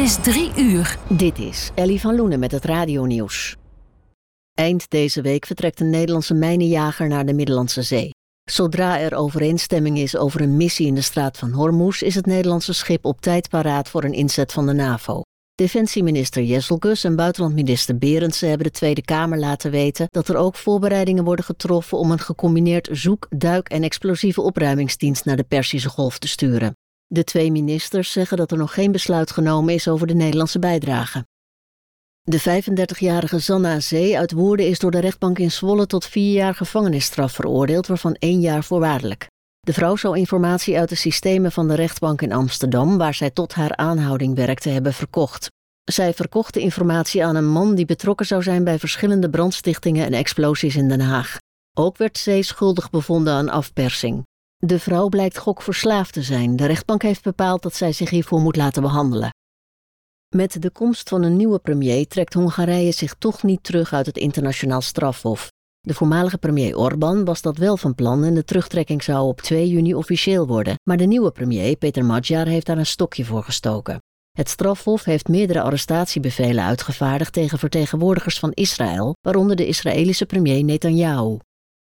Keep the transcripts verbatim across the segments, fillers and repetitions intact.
is drie uur. Dit is Ellie van Loenen met het radionieuws. Eind deze week vertrekt een Nederlandse mijnenjager naar de Middellandse Zee. Zodra er overeenstemming is over een missie in de straat van Hormuz, is het Nederlandse schip op tijd paraat voor een inzet van de NAVO. Defensieminister Jesselgus en buitenlandminister Berendsen hebben de Tweede Kamer laten weten dat er ook voorbereidingen worden getroffen om een gecombineerd zoek-, duik- en explosieve opruimingsdienst naar de Perzische Golf te sturen. De twee ministers zeggen dat er nog geen besluit genomen is over de Nederlandse bijdrage. De vijfendertigjarige Zanna Zee uit Woerden is door de rechtbank in Zwolle tot vier jaar gevangenisstraf veroordeeld, waarvan één jaar voorwaardelijk. De vrouw zou informatie uit de systemen van de rechtbank in Amsterdam, waar zij tot haar aanhouding werkte, hebben verkocht. Zij verkocht de informatie aan een man die betrokken zou zijn bij verschillende brandstichtingen en explosies in Den Haag. Ook werd Zee schuldig bevonden aan afpersing. De vrouw blijkt gokverslaafd te zijn. De rechtbank heeft bepaald dat zij zich hiervoor moet laten behandelen. Met de komst van een nieuwe premier trekt Hongarije zich toch niet terug uit het internationaal strafhof. De voormalige premier Orbán was dat wel van plan en de terugtrekking zou op twee juni officieel worden. Maar de nieuwe premier, Peter Magyar, heeft daar een stokje voor gestoken. Het strafhof heeft meerdere arrestatiebevelen uitgevaardigd tegen vertegenwoordigers van Israël, waaronder de Israëlische premier Netanyahu.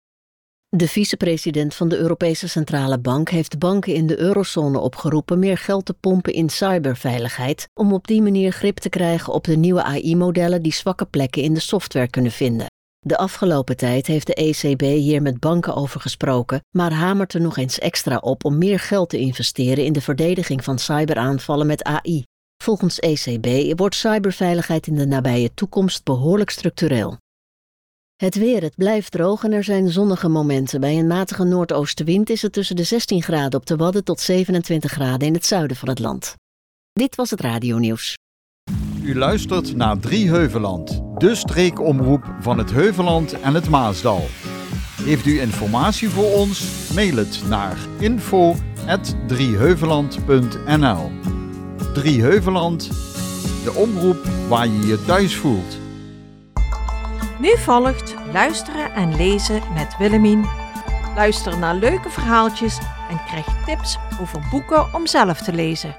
De vicepresident van de Europese Centrale Bank heeft banken in de eurozone opgeroepen meer geld te pompen in cyberveiligheid, om op die manier grip te krijgen op de nieuwe A I-modellen die zwakke plekken in de software kunnen vinden. De afgelopen tijd heeft de E C B hier met banken over gesproken, maar hamert er nog eens extra op om meer geld te investeren in de verdediging van cyberaanvallen met A I. Volgens E C B wordt cyberveiligheid in de nabije toekomst behoorlijk structureel. Het weer, het blijft droog en er zijn zonnige momenten. Bij een matige noordoostenwind is het tussen de zestien graden op de Wadden tot zevenentwintig graden in het zuiden van het land. Dit was het radionieuws. U luistert naar Drieheuveland, de streekomroep van het Heuveland en het Maasdal. Heeft u informatie voor ons? Mail het naar info at drieheuveland punt n l. Drieheuveland, de omroep waar je je thuis voelt. Nu volgt luisteren en lezen met Willemien. Luister naar leuke verhaaltjes en krijg tips over boeken om zelf te lezen.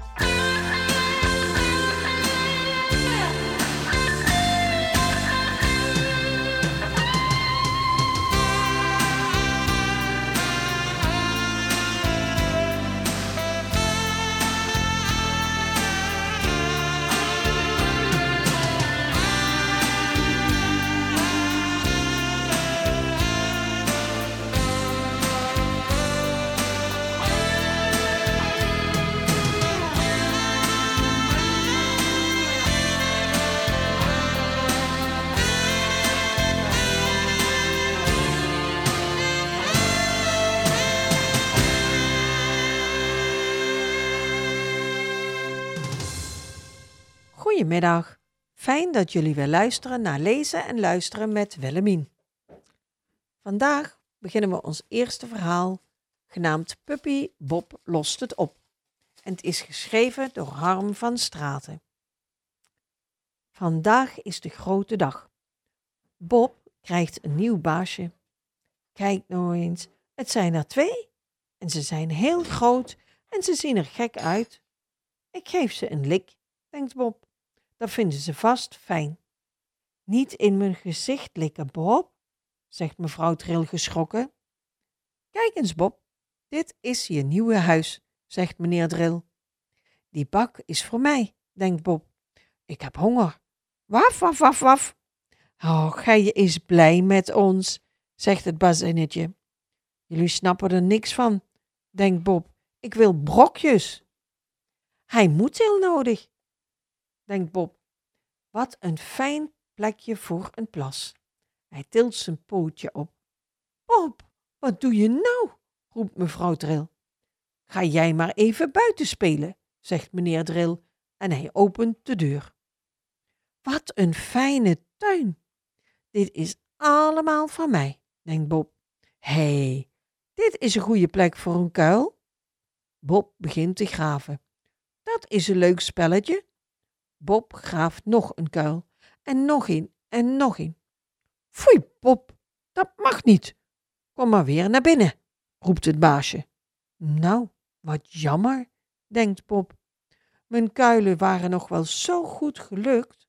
Goedemiddag. Fijn dat jullie weer luisteren naar Lezen en Luisteren met Willemien. Vandaag beginnen we ons eerste verhaal, genaamd Puppy Bob lost het op. En het is geschreven door Harm van Straten. Vandaag is de grote dag. Bob krijgt een nieuw baasje. Kijk nou eens, het zijn er twee. En ze zijn heel groot en ze zien er gek uit. Ik geef ze een lik, denkt Bob. Dat vinden ze vast fijn. Niet in mijn gezicht likken, Bob, zegt mevrouw Tril geschrokken. Kijk eens, Bob, dit is je nieuwe huis, zegt meneer Dril. Die bak is voor mij, denkt Bob. Ik heb honger. Waf, waf, waf, waf. Oh, gij is blij met ons, zegt het bazinnetje. Jullie snappen er niks van, denkt Bob. Ik wil brokjes. Hij moet heel nodig, denkt Bob. Wat een fijn plekje voor een plas. Hij tilt zijn pootje op. Bob, wat doe je nou? Roept mevrouw Dril. Ga jij maar even buiten spelen, zegt meneer Dril en hij opent de deur. Wat een fijne tuin. Dit is allemaal van mij, denkt Bob. Hé, hey, dit is een goede plek voor een kuil. Bob begint te graven. Dat is een leuk spelletje. Bob graaft nog een kuil en nog een en nog een. Foei, Bob, dat mag niet. Kom maar weer naar binnen, roept het baasje. Nou, wat jammer, denkt Bob. mijn kuilen waren nog wel zo goed gelukt.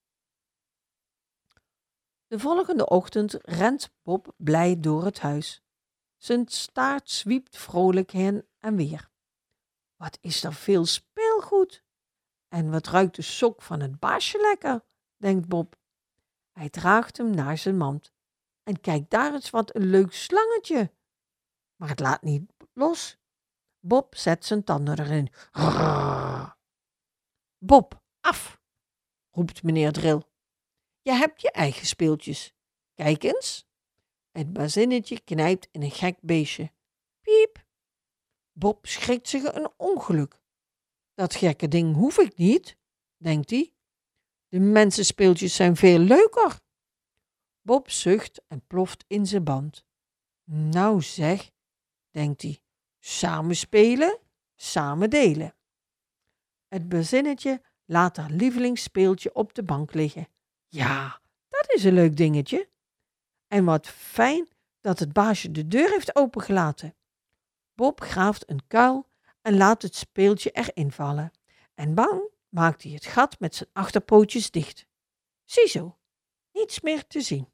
De volgende ochtend rent Bob blij door het huis. Zijn staart zwiept vrolijk heen en weer. Wat is er veel speelgoed! En wat ruikt de sok van het baasje lekker, denkt Bob. Hij draagt hem naar zijn mand. En kijk daar eens wat een leuk slangetje. Maar het laat niet los. Bob zet zijn tanden erin. Rrrr. Bob, af, roept meneer Drill. Je hebt je eigen speeltjes. Kijk eens. Het bazinnetje knijpt in een gek beestje. Piep. Bob schrikt zich een ongeluk. Dat gekke ding hoef ik niet, denkt hij. De mensenspeeltjes zijn veel leuker. Bob zucht en ploft in zijn band. Nou zeg, denkt hij, samen spelen, samen delen. Het bazinnetje laat haar lievelingsspeeltje op de bank liggen. Ja, dat is een leuk dingetje. En wat fijn dat het baasje de deur heeft opengelaten. Bob graaft een kuil en laat het speeltje erin vallen. En bang maakt hij het gat met zijn achterpootjes dicht. Ziezo, niets meer te zien.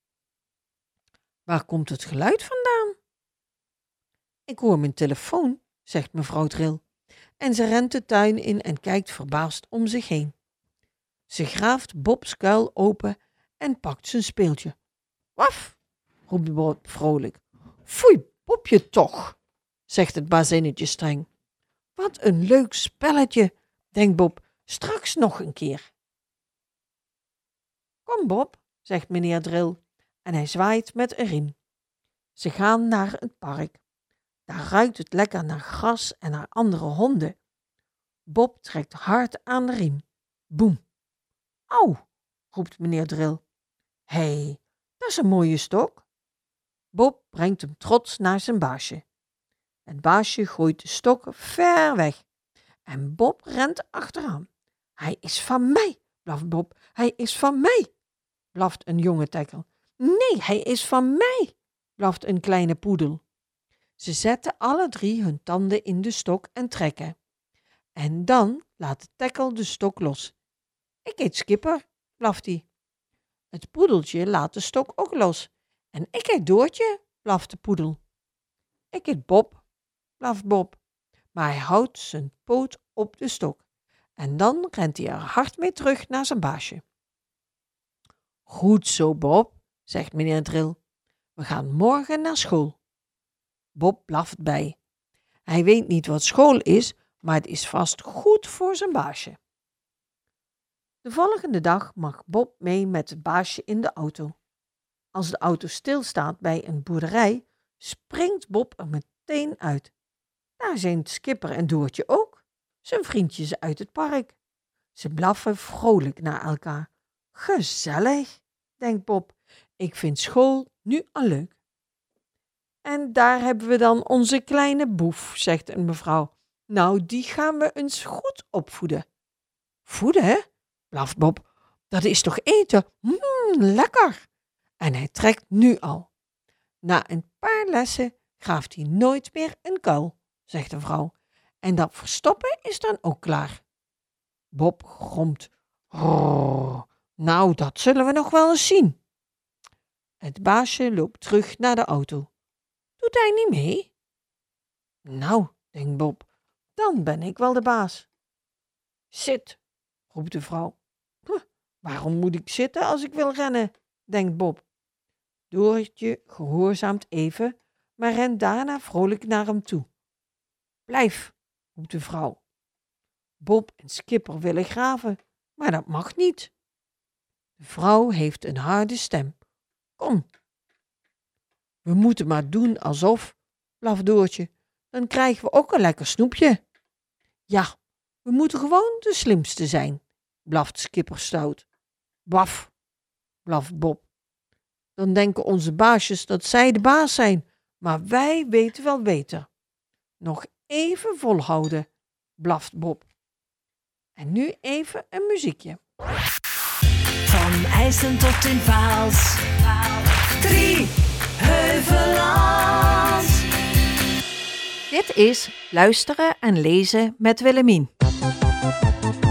Waar komt het geluid vandaan? Ik hoor mijn telefoon, zegt mevrouw Drill. En ze rent de tuin in en kijkt verbaasd om zich heen. Ze graaft Bob's kuil open en pakt zijn speeltje. Waf, roept Bob vrolijk. Foei, Bobje toch, zegt het bazinnetje streng. Wat een leuk spelletje, denkt Bob, straks nog een keer. Kom Bob, zegt meneer Drill en hij zwaait met een riem. Ze gaan naar het park. Daar ruikt het lekker naar gras en naar andere honden. Bob trekt hard aan de riem. Boem. Au, roept meneer Drill. Hé, hey, dat is een mooie stok. Bob brengt hem trots naar zijn baasje. Het baasje gooit de stok ver weg. En Bob rent achteraan. Hij is van mij, blaft Bob. Hij is van mij, blaft een jonge tekkel. Nee, hij is van mij, blaft een kleine poedel. Ze zetten alle drie hun tanden in de stok en trekken. En dan laat de tekkel de stok los. Ik eet Skipper, blaft hij. Het poedeltje laat de stok ook los. En ik eet Doortje, blaft de poedel. Ik eet Bob, blaft Bob. Maar hij houdt zijn poot op de stok. En dan rent hij er hard mee terug naar zijn baasje. Goed zo, Bob, zegt meneer Drill. We gaan morgen naar school. Bob blaft bij. Hij weet niet wat school is, maar het is vast goed voor zijn baasje. De volgende dag mag Bob mee met het baasje in de auto. Als de auto stilstaat bij een boerderij, springt Bob er meteen uit. Daar zijn Skipper en Doortje ook, zijn vriendjes uit het park. Ze blaffen vrolijk naar elkaar. Gezellig, denkt Bob. Ik vind school nu al leuk. En daar hebben we dan onze kleine boef, zegt een mevrouw. Nou, die gaan we eens goed opvoeden. Voeden, hè? Blaft Bob. Dat is toch eten? Mmm, lekker. En hij trekt nu al. Na een paar lessen graaft hij nooit meer een kuil, zegt de vrouw. En dat verstoppen is dan ook klaar. Bob gromt. Oh, nou, dat zullen we nog wel eens zien. Het baasje loopt terug naar de auto. Doet hij niet mee? Nou, denkt Bob, dan ben ik wel de baas. Zit, roept de vrouw. Huh, waarom moet ik zitten als ik wil rennen, denkt Bob. Doortje gehoorzaamt even, maar rent daarna vrolijk naar hem toe. Blijf, roept de vrouw. Bob en Skipper willen graven, maar dat mag niet. De vrouw heeft een harde stem. Kom. We moeten maar doen alsof, blaft Doortje, dan krijgen we ook een lekker snoepje. Ja, we moeten gewoon de slimste zijn, blaft Skipper stout. Waf, blaft Bob. Dan denken onze baasjes dat zij de baas zijn, maar wij weten wel beter. Nog even volhouden, blaft Bob. En nu even een muziekje. Van IJsland tot in Vaals. Drie Heuveland. Dit is Luisteren en Lezen met Willemien.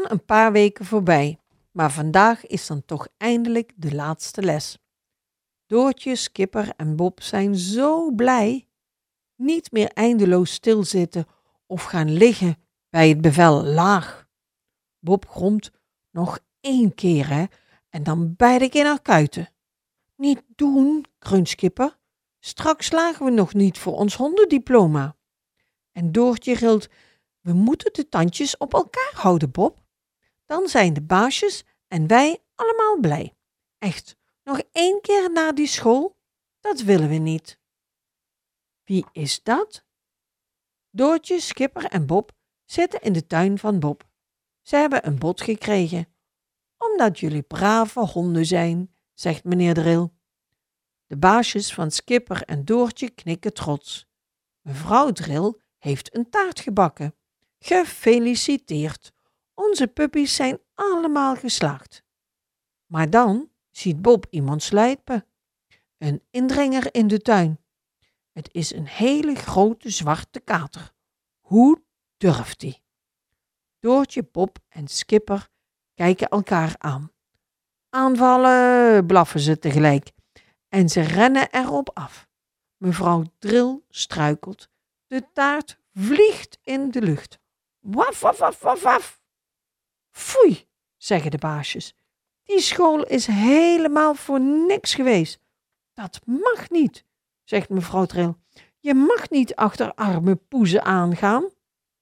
gaan een paar weken voorbij, maar vandaag is dan toch eindelijk de laatste les. Doortje, Skipper en Bob zijn zo blij. Niet meer eindeloos stilzitten of gaan liggen bij het bevel laag. Bob gromt nog één keer, hè, en dan bijt ik in haar kuiten. Niet doen, kreunt Skipper. Straks slagen we nog niet voor ons hondendiploma. En Doortje gilt, we moeten de tandjes op elkaar houden, Bob. Dan zijn de baasjes en wij allemaal blij. Echt, nog één keer naar die school? Dat willen we niet. Wie is dat? Doortje, Skipper en Bob zitten in de tuin van Bob. Ze hebben een bod gekregen. Omdat jullie brave honden zijn, zegt meneer Drill. De baasjes van Skipper en Doortje knikken trots. Mevrouw Drill heeft een taart gebakken. Gefeliciteerd, onze puppies zijn allemaal geslaagd. Maar dan ziet Bob iemand slijpen. Een indringer in de tuin. Het is een hele grote zwarte kater. Hoe durft hij? Doortje, Bob en Skipper kijken elkaar aan. Aanvallen, blaffen ze tegelijk. En ze rennen erop af. Mevrouw Drill struikelt. De taart vliegt in de lucht. Waf, waf, waf, waf, waf. Foei, zeggen de baasjes. Die school is helemaal voor niks geweest. Dat mag niet, zegt mevrouw Drill. Je mag niet achter arme poezen aangaan.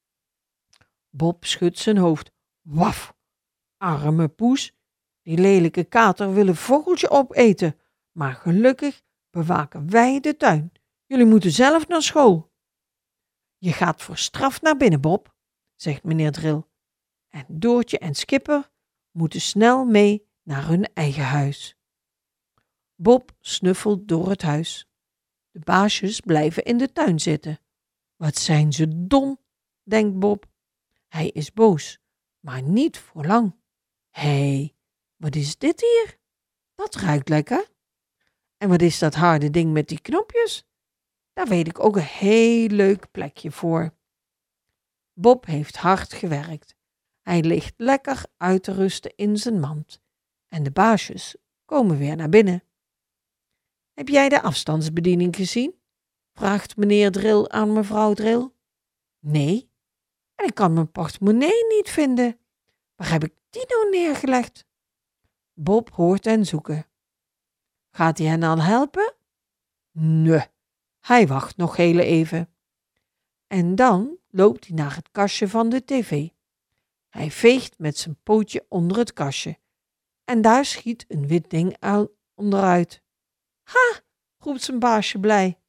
Bob schudt zijn hoofd. Waf, arme poes. Die lelijke kater wil een vogeltje opeten. Maar gelukkig bewaken wij de tuin. Jullie moeten zelf naar school. Je gaat voor straf naar binnen, Bob, zegt meneer Drill. En Doortje en Skipper moeten snel mee naar hun eigen huis. Bob snuffelt door het huis. De baasjes blijven in de tuin zitten. Wat zijn ze dom, denkt Bob. Hij is boos, maar niet voor lang. Hé, hey, wat is dit hier? Dat ruikt lekker. En wat is dat harde ding met die knopjes? Daar weet ik ook een heel leuk plekje voor. Bob heeft hard gewerkt. Hij ligt lekker uit te rusten in zijn mand. En de baasjes komen weer naar binnen. Heb jij de afstandsbediening gezien? Vraagt meneer Drill aan mevrouw Drill. Nee, en ik kan mijn portemonnee niet vinden. Waar heb ik die nou neergelegd? Bob hoort hen zoeken. Gaat hij hen al helpen? Nee, hij wacht nog heel even. En dan loopt hij naar het kastje van de tv. Hij veegt met zijn pootje onder het kastje. En daar schiet een wit ding onderuit. Ha, roept zijn baasje blij.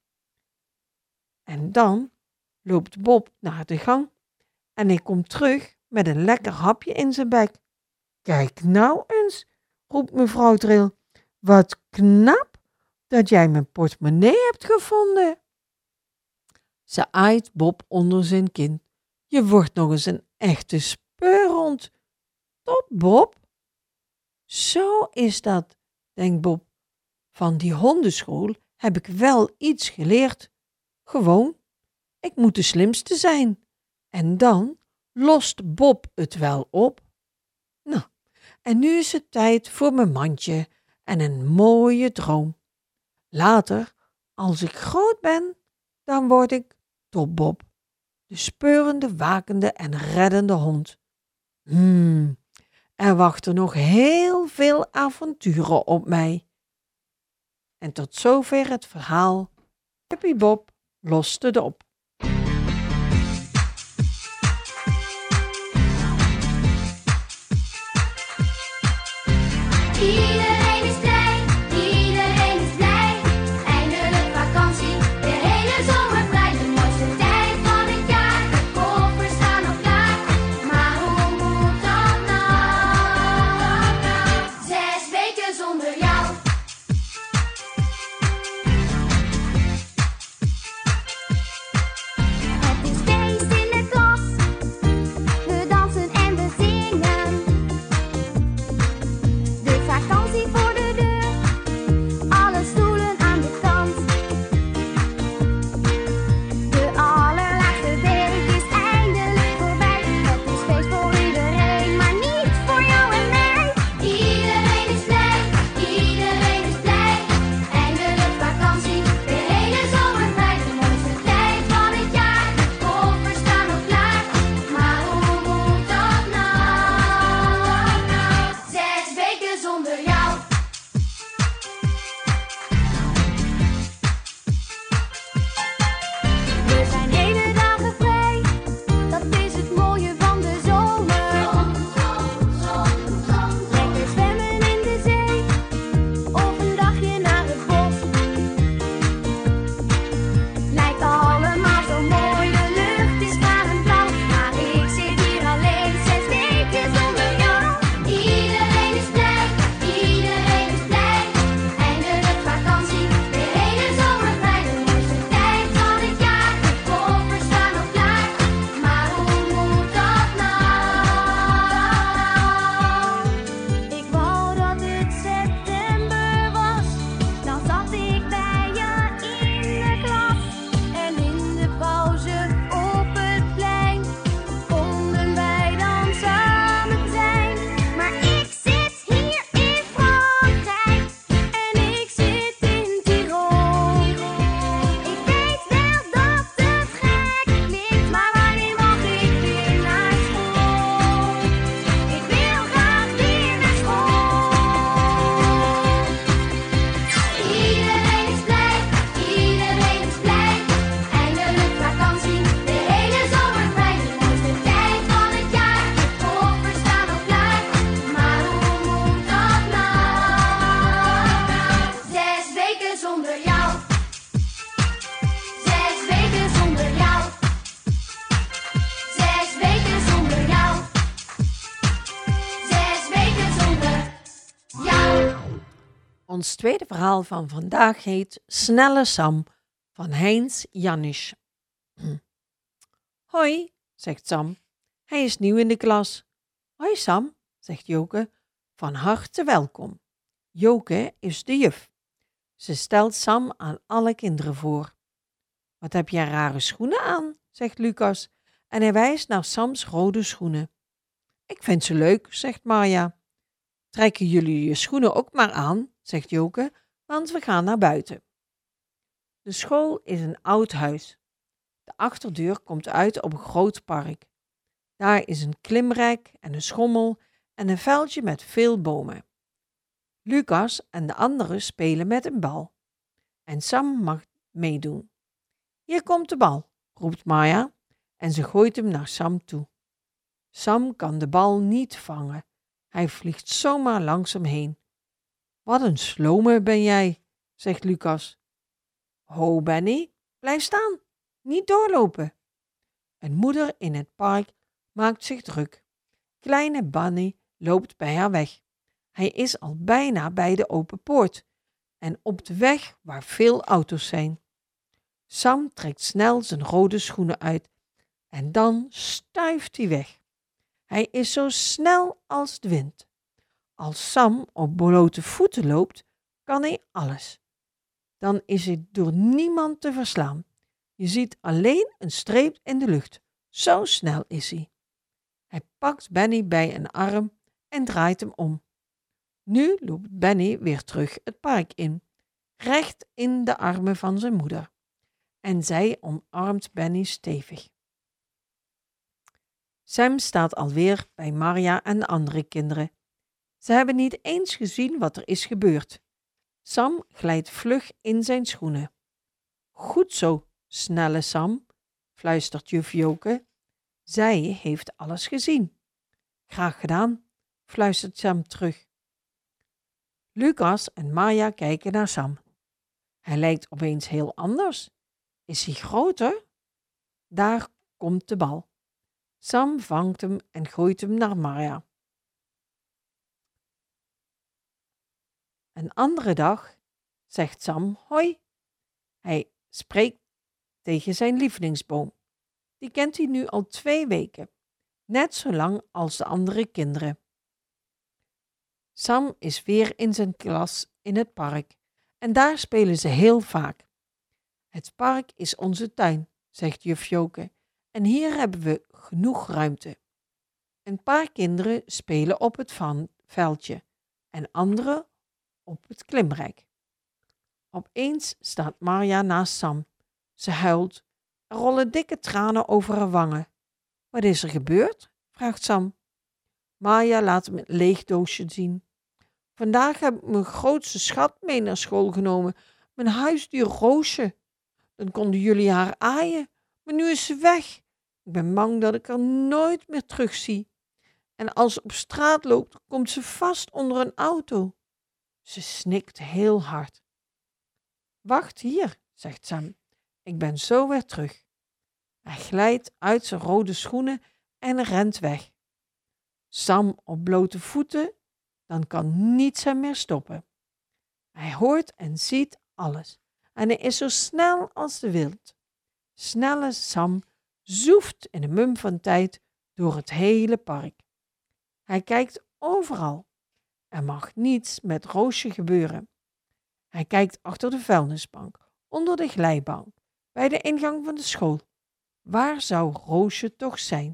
En dan loopt Bob naar de gang en hij komt terug met een lekker hapje in zijn bek. Kijk nou eens, roept mevrouw Drill. Wat knap dat jij mijn portemonnee hebt gevonden. Ze aait Bob onder zijn kin. Je wordt nog eens een echte speurhond. Top, Bob. Zo is dat, denkt Bob. Van die hondenschool heb ik wel iets geleerd. Gewoon, ik moet de slimste zijn. En dan lost Bob het wel op. Nou, en nu is het tijd voor mijn mandje en een mooie droom. Later, als ik groot ben, dan word ik Top Bob, de speurende, wakende en reddende hond. Hmm, er wachten nog heel veel avonturen op mij. En tot zover het verhaal. Puppy Bob loste het op. Iedereen is blij, iedereen is blij. Eindelijk vakantie, de hele zomer vrij. De mooiste tijd van het jaar, de koffers staan al klaar. Maar hoe moet dat nou? Zes weken zonder jou. Het is feest in de klas, we dansen en we zingen. De vakantie Ons tweede verhaal van vandaag heet Snelle Sam van Heinz Jannisch. Hoi, zegt Sam. Hij is nieuw in de klas. Hoi Sam, zegt Joke. Van harte welkom. Joke is de juf. Ze stelt Sam aan alle kinderen voor. Wat heb jij rare schoenen aan, zegt Lucas. En hij wijst naar Sams rode schoenen. Ik vind ze leuk, zegt Marja. Trekken jullie je schoenen ook maar aan, zegt Joke, want we gaan naar buiten. De school is een oud huis. De achterdeur komt uit op een groot park. Daar is een klimrek en een schommel en een veldje met veel bomen. Lucas en de anderen spelen met een bal. En Sam mag meedoen. Hier komt de bal, roept Marja en ze gooit hem naar Sam toe. Sam kan de bal niet vangen. Hij vliegt zomaar langs hem heen. Wat een slome ben jij, zegt Lucas. Ho Benny, blijf staan, niet doorlopen. Een moeder in het park maakt zich druk. Kleine Bunny loopt bij haar weg. Hij is al bijna bij de open poort en op de weg waar veel auto's zijn. Sam trekt snel zijn rode schoenen uit en dan stuift hij weg. Hij is zo snel als de wind. Als Sam op blote voeten loopt, kan hij alles. Dan is hij door niemand te verslaan. Je ziet alleen een streep in de lucht. Zo snel is hij. Hij pakt Benny bij een arm en draait hem om. Nu loopt Benny weer terug het park in, recht in de armen van zijn moeder. En zij omarmt Benny stevig. Sam staat alweer bij Marja en de andere kinderen. Ze hebben niet eens gezien wat er is gebeurd. Sam glijdt vlug in zijn schoenen. Goed zo, snelle Sam, fluistert juf Joke. Zij heeft alles gezien. Graag gedaan, fluistert Sam terug. Lucas en Marja kijken naar Sam. Hij lijkt opeens heel anders. Is hij groter? Daar komt de bal. Sam vangt hem en gooit hem naar Marja. Een andere dag zegt Sam hoi. Hij spreekt tegen zijn lievelingsboom. Die kent hij nu al twee weken, net zo lang als de andere kinderen. Sam is weer in zijn klas in het park en daar spelen ze heel vaak. Het park is onze tuin, zegt juf Joke, en hier hebben we genoeg ruimte. Een paar kinderen spelen op het veldje en anderen op het klimrek. Opeens staat Marja naast Sam. Ze huilt. Er rollen dikke tranen over haar wangen. Wat is er gebeurd? Vraagt Sam. Marja laat hem een leeg doosje zien. Vandaag heb ik mijn grootste schat mee naar school genomen. Mijn huisdier Roosje. Dan konden jullie haar aaien. Maar nu is ze weg. Ik ben bang dat ik haar nooit meer terugzie. En als ze op straat loopt, komt ze vast onder een auto. Ze snikt heel hard. Wacht hier, zegt Sam. Ik ben zo weer terug. Hij glijdt uit zijn rode schoenen en rent weg. Sam op blote voeten, dan kan niets hem meer stoppen. Hij hoort en ziet alles en hij is zo snel als de wind. Snelle Sam zoeft in een mum van tijd door het hele park. Hij kijkt overal. Er mag niets met Roosje gebeuren. Hij kijkt achter de vuilnisbank, onder de glijbaan, bij de ingang van de school. Waar zou Roosje toch zijn?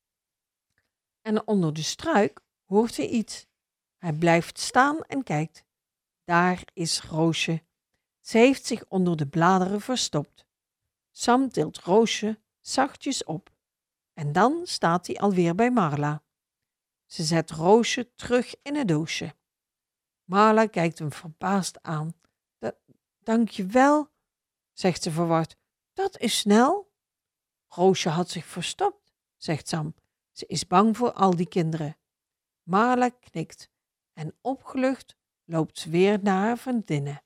En onder de struik hoort hij iets. Hij blijft staan en kijkt. Daar is Roosje. Ze heeft zich onder de bladeren verstopt. Sam tilt Roosje zachtjes op. En dan staat hij alweer bij Marla. Ze zet Roosje terug in het doosje. Marla kijkt hem verbaasd aan. Dank je wel, zegt ze verward. Dat is snel. Roosje had zich verstopt, zegt Sam. Ze is bang voor al die kinderen. Marla knikt en opgelucht loopt ze weer naar haar vriendinnen.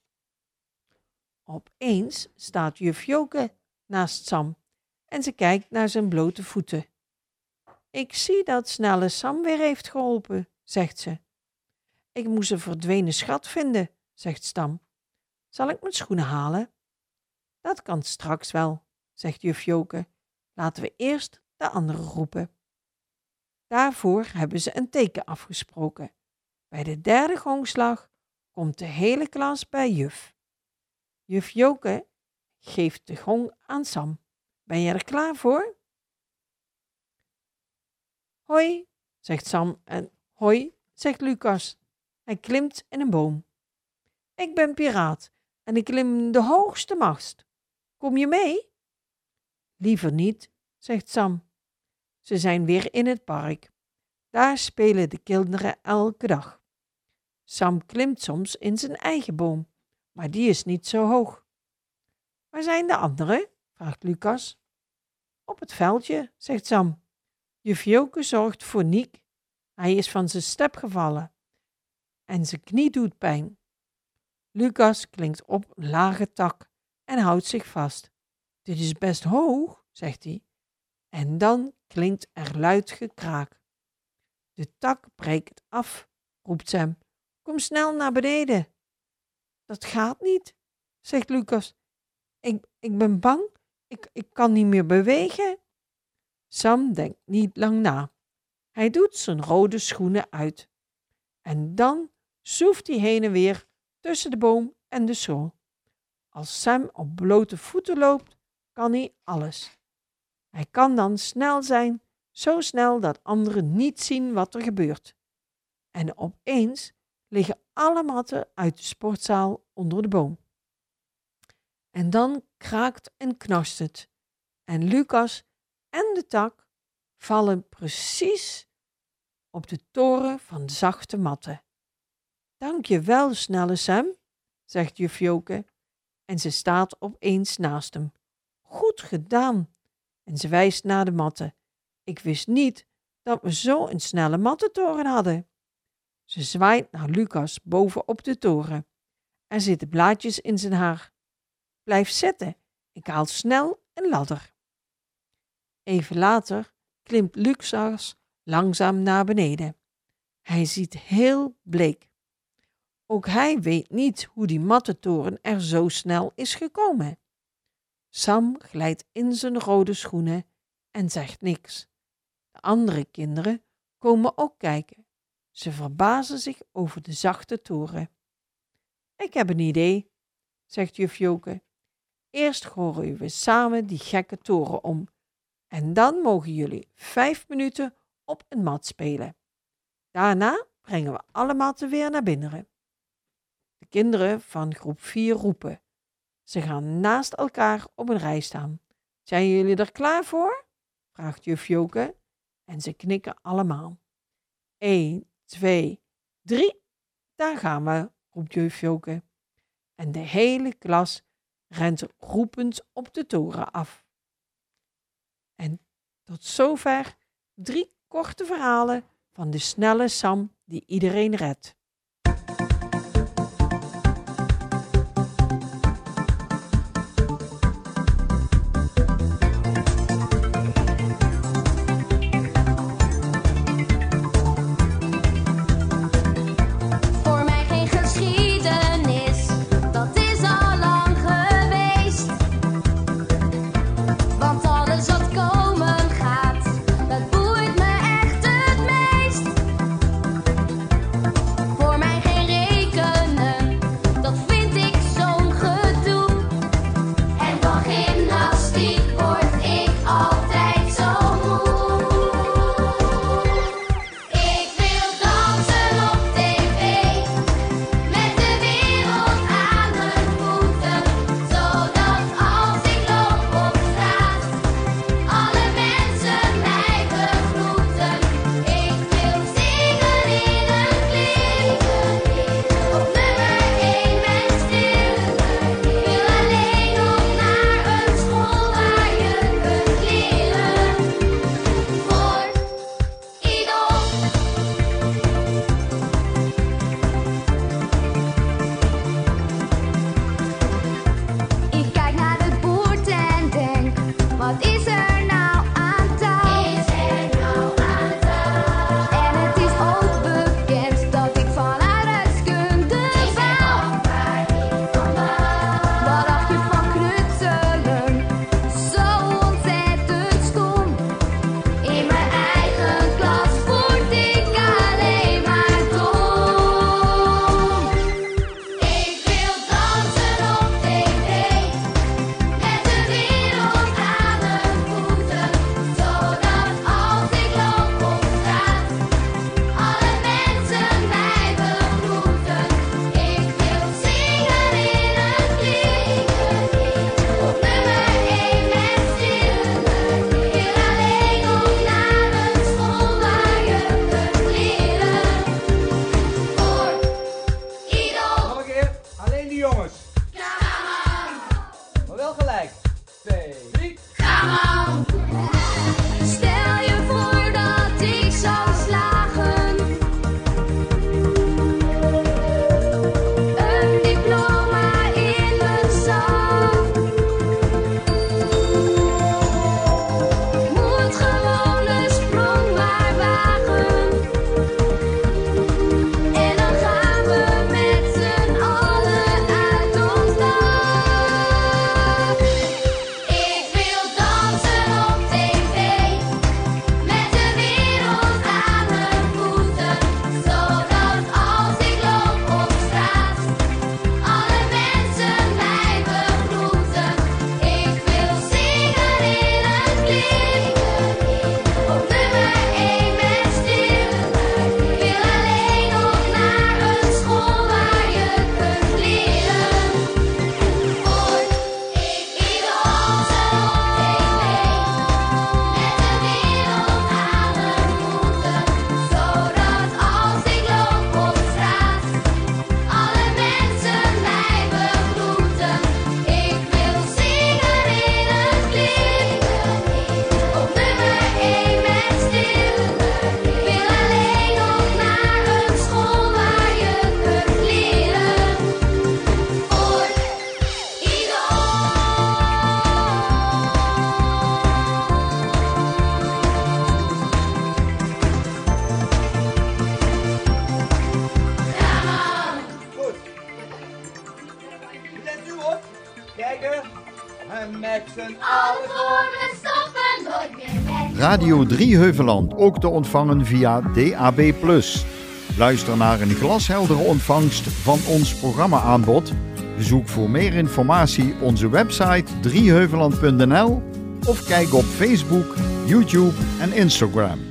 Opeens staat juf Joke naast Sam en ze kijkt naar zijn blote voeten. Ik zie dat snelle Sam weer heeft geholpen, zegt ze. Ik moest een verdwenen schat vinden, zegt Sam. Zal ik mijn schoenen halen? Dat kan straks wel, zegt juf Joke. Laten we eerst de anderen roepen. Daarvoor hebben ze een teken afgesproken. Bij de derde gongslag komt de hele klas bij juf. Juf Joke geeft de gong aan Sam. Ben je er klaar voor? Hoi, zegt Sam en hoi, zegt Lucas. Hij klimt in een boom. Ik ben piraat en ik klim de hoogste mast. Kom je mee? Liever niet, zegt Sam. Ze zijn weer in het park. Daar spelen de kinderen elke dag. Sam klimt soms in zijn eigen boom, maar die is niet zo hoog. Waar zijn de anderen? Vraagt Lucas. Op het veldje, zegt Sam. Juf Joke zorgt voor Niek. Hij is van zijn step gevallen en zijn knie doet pijn. Lucas klinkt op een lage tak en houdt zich vast. Dit is best hoog, zegt hij. En dan klinkt er luid gekraak. De tak breekt af, roept Sam. Kom snel naar beneden. Dat gaat niet, zegt Lucas. Ik, ik ben bang, ik, ik kan niet meer bewegen. Sam denkt niet lang na. Hij doet zijn rode schoenen uit. En dan zoeft hij heen en weer tussen de boom en de zool. Als Sam op blote voeten loopt, kan hij alles. Hij kan dan snel zijn, zo snel dat anderen niet zien wat er gebeurt. En opeens liggen alle matten uit de sportzaal onder de boom. En dan kraakt en knarst het. En Lucas en de tak vallen precies op de toren van zachte matten. Dank je wel, snelle Sam, zegt juf Joke. En ze staat opeens naast hem. Goed gedaan. En ze wijst naar de matten. Ik wist niet dat we zo een snelle mattentoren hadden. Ze zwaait naar Lucas boven op de toren. Er zitten blaadjes in zijn haar. Blijf zitten, ik haal snel een ladder. Even later klimt Lucas langzaam naar beneden. Hij ziet heel bleek. Ook hij weet niet hoe die mattentoren er zo snel is gekomen. Sam glijdt in zijn rode schoenen en zegt niks. De andere kinderen komen ook kijken. Ze verbazen zich over de zachte toren. Ik heb een idee, zegt juf Joke. Eerst gooien we samen die gekke toren om. En dan mogen jullie vijf minuten op een mat spelen. Daarna brengen we alle matten weer naar binnen. De kinderen van groep vier roepen. Ze gaan naast elkaar op een rij staan. Zijn jullie er klaar voor? Vraagt juf Joke. En ze knikken allemaal. Eén, twee, drie. Daar gaan we, roept juf Joke. En de hele klas rent roepend op de toren af. En tot zover drie korte verhalen van de snelle Sam die iedereen redt. Voor mij geen geschiedenis, dat is al lang geweest. Want alles wat komen gaat, dat boeit me echt het meest. jongens. Maar wel gelijk. Twee, drie. Stel je voor dat ik zou slagen. Een diploma in mijn zak. Moet gewoon een sprong maar wagen. En dan gaan we met z'n allen uit ons dak. Ik wil dansen op tv, met de wereld aan mijn voeten, zodat als ik loop op straat, alle mensen mij begroeten. Ik wil zingen in een klik, op nummer één met stil. Wil alleen nog naar een school waar je kunt leren. Ooit ik idool dansen op tv, met de wereld aan mijn voeten, zodat als ik loop op straat, alle mensen mij begroeten. Ik wil zingen in een klik, op nummer één met stil. Wil alleen nog naar een school waar je kunt leren. Ooit idool. Goed. Je bent nu op. Kijken. En met z'n allen Alle vormen stoppen nooit meer weg. Radio Drieheuveland ook te ontvangen via D A B plus. Luister naar een glasheldere ontvangst van ons programma-aanbod. Bezoek voor meer informatie onze website drieheuveland punt n l of kijk op Facebook, YouTube en Instagram.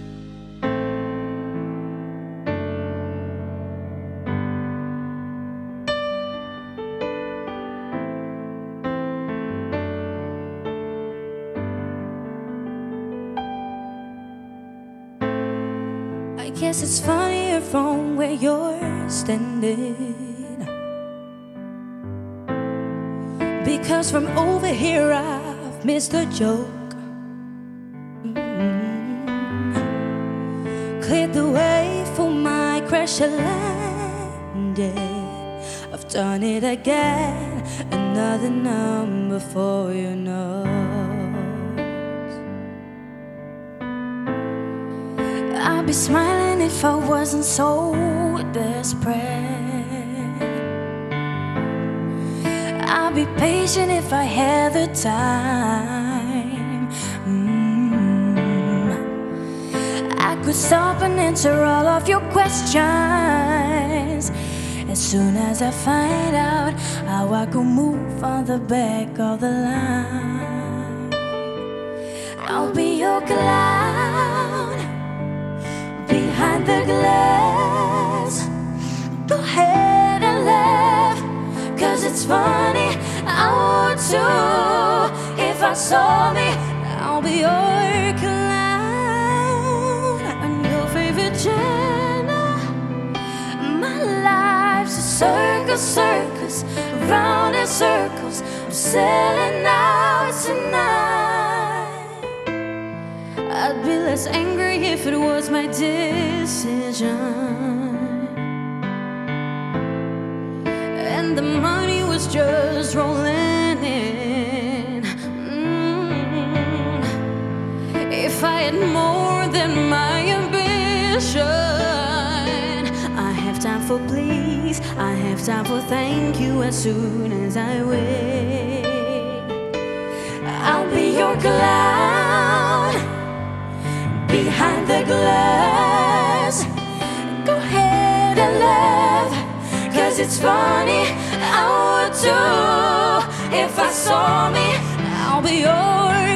I guess it's funnier from where you're standing, because from over here I've missed a joke. Mm. Cleared the way for my crash landing. I've done it again, another number for your notes. I'd be smiling if I wasn't so desperate. I'd be patient if I had the time. Mm. I could stop and answer all of your questions as soon as I find out how I could move on the back of the line. I'll be your clown behind the glass. Go ahead and laugh, cause it's funny. I would too if I saw me. I'll be your clown on your favorite channel. My life's a circus, circus, round in circles. I'm selling out tonight. I'd be less angry if it was my decision and the money was just rolling in. Mm. If I had more than my ambition, I have time for please, I have time for thank you as soon as I win. I'll be your clown behind the glass. Go ahead and laugh, cause it's funny. I would too if I saw me. I'll be your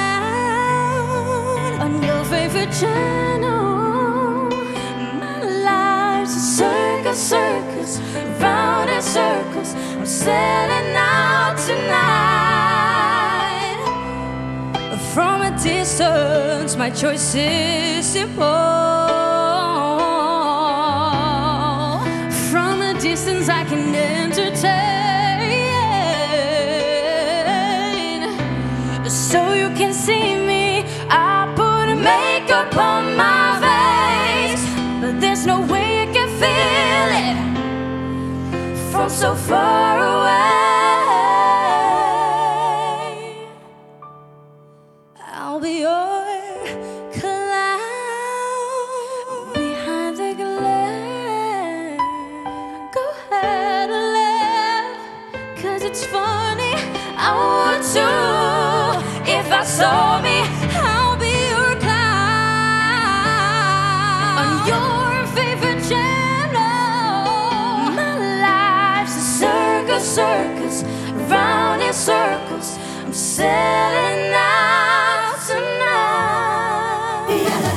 clown on your favorite channel. My life's a circus, circus, round in circles. I'm selling out tonight. From a distance, my choice is simple. From a distance, I can entertain. can see me. I put makeup on my face, but there's no way you can feel it from so far away. I'll be your clown behind the glass. Go ahead and laugh, 'cause it's funny. I would too if I saw me. I'll be your clown on your favorite channel. My life's a circus, circus, round in circles. I'm setting out tonight.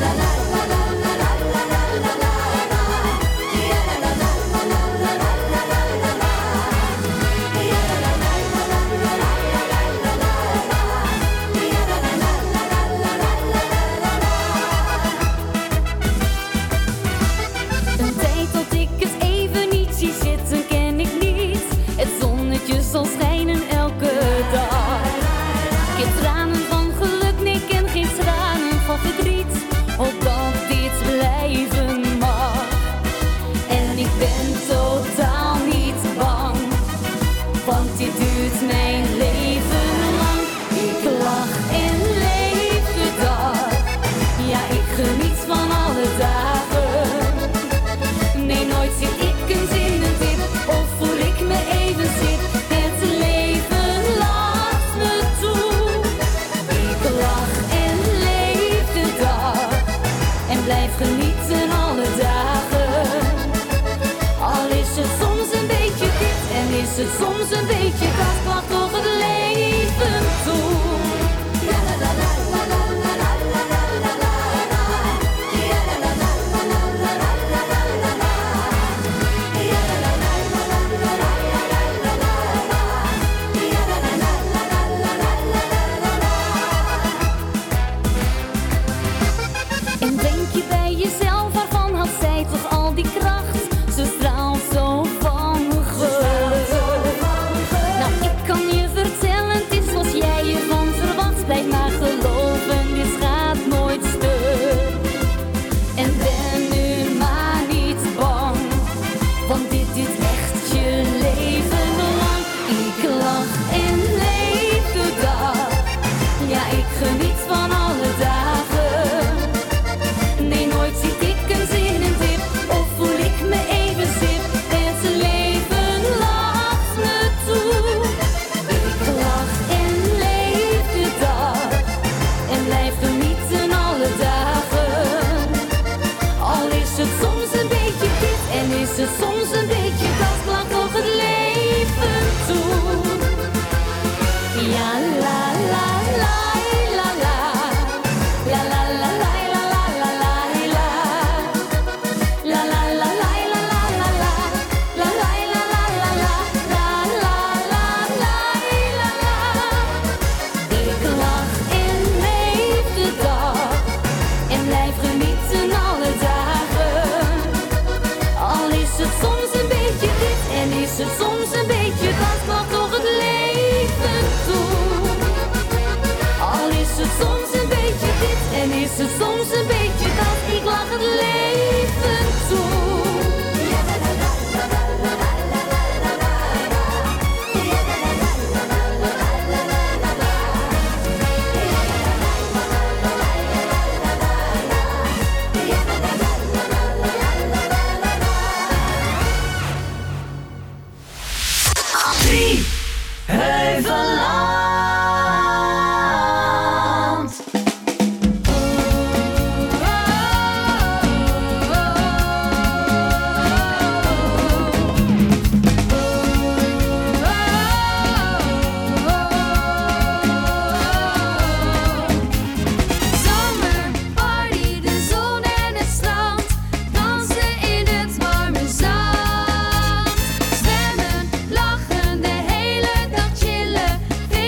Een tijd dat ik het even niet zie zitten, ken ik niet. Het zonnetje zal schijnen elke dag. Ik heb tranen van geluk, nee, ik ken geen tranen van verdriet. Hoop dat dit blijven mag. En ik ben totaal niet bang, want dit duurt mijn leven lang. Ik lach en leef de dag. Ja, ik geniet van alle dagen. Nee, nooit zit ik eens in een dip of voel ik me even zit. Het leven lacht me toe. Ik lach en leef de dag en blijf genieten alle dagen. Al is het soms een beetje dit en is het soms een beetje dat, wacht toch het leven toe. En denk je bij jezelf, waarvan had zij toch al die kracht? Ze straalt zo van geluk. Nou, ik kan je vertellen, het is zoals jij ervan verwacht. Blijf maar geloven, dit gaat nooit stuk. En ben nu maar niet bang, want dit duurt echt je leven lang. Ik lach en leef de dag. Ja, ik geniet van alle dagen. Nee, nooit zit ik eens in een dip of voel ik me even zip. Het leven lacht me toe. Ik lach en leef de dag en blijf genieten alle dagen. Al is het soms een beetje dit en is het soms een beetje dat, lach toch het leven toe. Ja, la la la la la. La la la la la la la la la. La la la la la la la la. La la la la la la. La la la la la la. Ik lach en leef de dag en blijf genieten alle dagen. Al is het soms een beetje dit en is het soms een beetje dat, lach toch het leven toe. Al is het soms een beetje dit en is het soms een beetje dat, ik lach het leven toe. Drie Heuveland. Zwemmen, lachen, de hele dag chillen.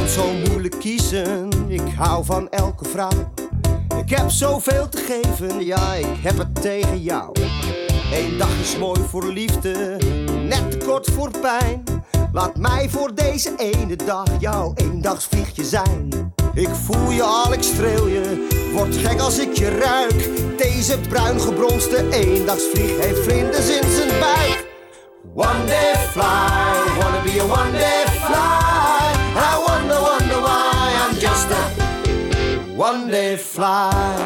kan zo moeilijk kiezen, ik hou van elke vrouw. Ik heb zoveel te geven, ja, ik heb het tegen jou. Eén dag is mooi voor liefde, net te kort voor pijn. Laat mij voor deze ene dag jouw eendagsvliegje zijn. Ik voel je al, ik streel je, word gek als ik je ruik. Deze bruin gebronste eendagsvlieg heeft vlinders in zijn buik. One day fly, wanna be a one day fly. I wonder, wonder why I'm just a one day fly.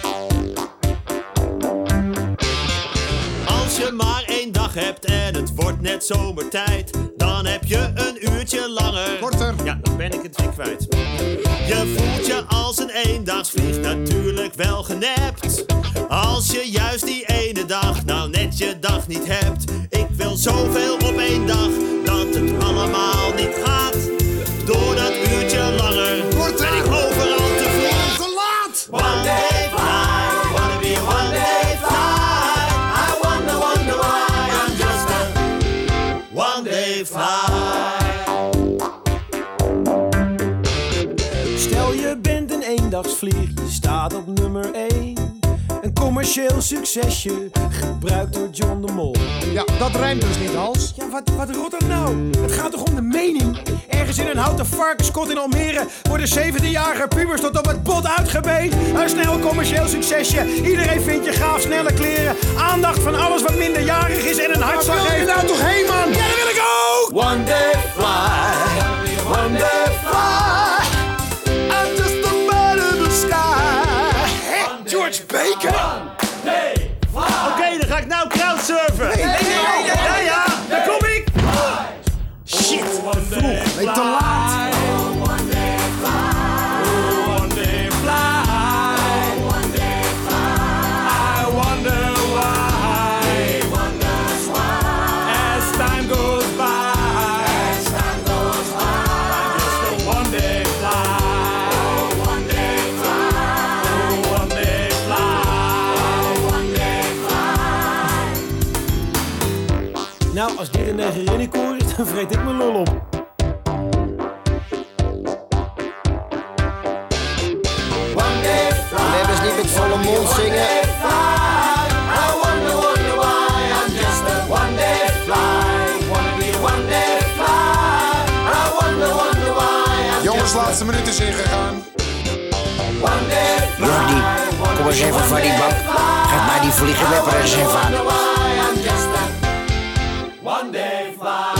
Als je maar één dag hebt en het wordt net zomertijd, dan heb je een uurtje langer. Korter. Ja, dan ben ik het weer kwijt. Je voelt je als een eendagsvlieg natuurlijk wel genept. Als je juist die ene dag nou net je dag niet hebt. Ik wil zoveel op één dag dat het allemaal niet gaat. Door dat uurtje langer Korter. ben ik overal te vroeg. Te laat. One day fly, wanna be a one day fly. I wonder, wonder why I'm just a one day fly. Stel je bent een eendagsvlieg, je staat op nummer één. Een commercieel succesje, gebruikt door John de Mol. Ja, dat rijmt dus niet, Hans. Ja, wat, wat rot dat nou? Het gaat toch om de mening? Ergens in een houten varkenskot in Almere worden zeventienjarige pubers tot op het bot uitgebeet. Een snel commercieel succesje. Iedereen vindt je gaaf, snelle kleren. Aandacht van alles wat minderjarig is en een hartslag heeft. Waar wil je nou toch heen, man? Ja, dat wil ik ook! One day fly, one day fly. I'm just a bird in the sky. Hé, George Baker? Oké, okay, dan ga ik nou crowdsurfen. Nee, nee, nee, nee, nee. Ja, ja, daar kom ik. Shit, vroeg. Nee, te laat. Nou, als dit een negerinnenkoor is, dan vreet ik mijn lol op. We hebben ze niet met volle mond zingen. Jongens, laatste minuut is ingegaan. Jordi, kom eens even van die bank. Geef mij die vliegenwepper eens even aan. One day fly.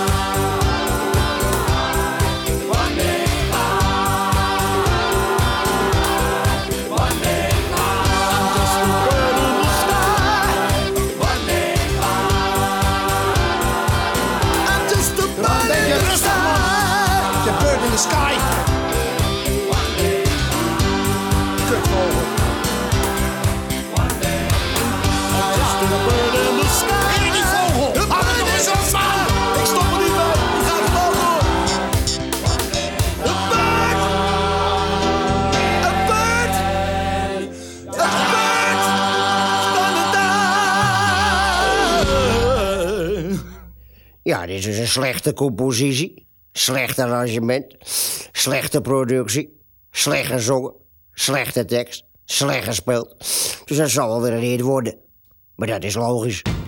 Sky. Kutvogel. Hey, die vogel! Hou het nog eens op, man! Ik stop er niet bij! Ik ga gewoon door! Een bird! Een bird! Een bird! Standaard! Ja, dit is een slechte compositie. Slecht arrangement, slechte productie, slecht gezongen, slechte tekst, slecht gespeeld. Dus dat zal wel weer een hit worden. Maar dat is logisch.